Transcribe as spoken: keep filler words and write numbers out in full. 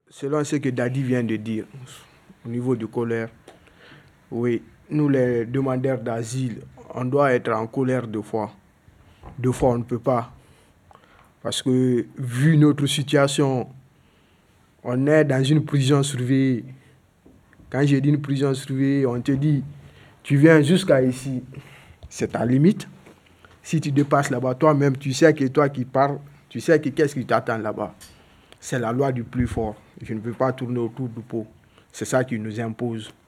Selon ce que Dadi vient de dire, au niveau de colère, oui, nous les demandeurs d'asile, on doit être en colère deux fois. Deux fois, on ne peut pas. Parce que, vu notre situation, on est dans une prison surveillée. Quand j'ai dit une prison surveillée, on te dit, tu viens jusqu'à ici, c'est ta limite. Si tu dépasses là-bas, toi-même, tu sais que toi qui parles, tu sais que qu'est-ce qui t'attend là-bas. C'est la loi du plus fort. Je ne peux pas tourner autour du pot. C'est ça qui nous impose.